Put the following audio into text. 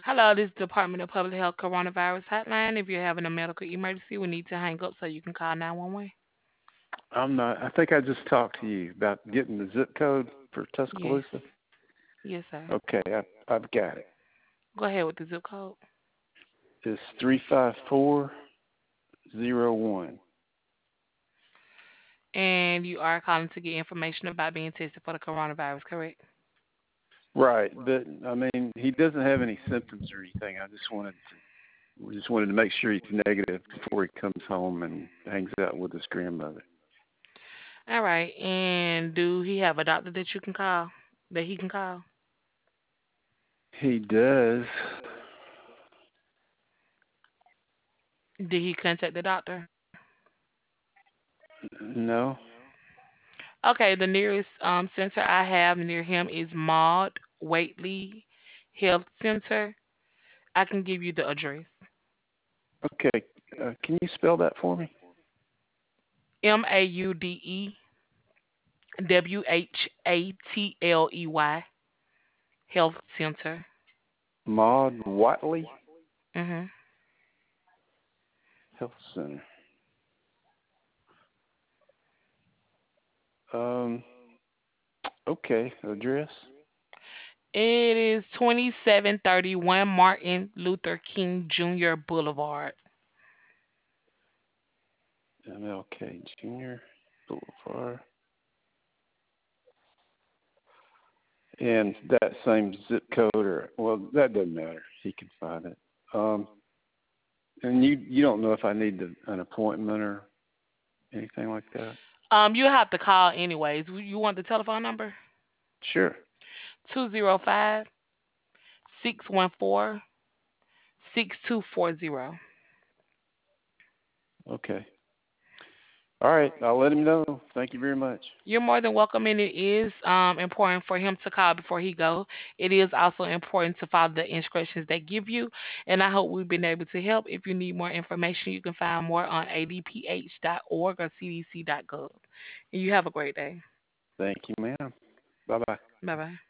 Hello, this is Department of Public Health Coronavirus Hotline. If you're having a medical emergency, we need to hang up so you can call 911. I'm not. I think I just talked to you about getting the zip code for Yes. Tuscaloosa. Yes, sir. Okay, I've got it. Go ahead with the zip code. It's 35401. And you are calling to get information about being tested for the coronavirus, correct? Right, but I mean, he doesn't have any symptoms or anything. We just wanted to make sure he's negative before he comes home and hangs out with his grandmother. All right. And do he have a doctor that you can call? That he can call? He does. Did he contact the doctor? No. Okay, the nearest center I have near him is Maud Waitley Health Center. I can give you the address. Okay. Can you spell that for me? MaudWhatley Health Center. Maud Watley Mhm. Health Center. Um. Okay. Address. It is 2731 Martin Luther King Jr. Boulevard. MLK Junior Boulevard. And that same zip code, or well, that doesn't matter. He can find it. And you don't know if I need an appointment or anything like that. You have to call anyways. You want the telephone number? Sure. 205-614-6240. Okay. All right. I'll let him know. Thank you very much. You're more than welcome, and it is important for him to call before he go. It is also important to follow the instructions they give you, and I hope we've been able to help. If you need more information, you can find more on adph.org or cdc.gov. And you have a great day. Thank you, ma'am. Bye bye. Bye bye.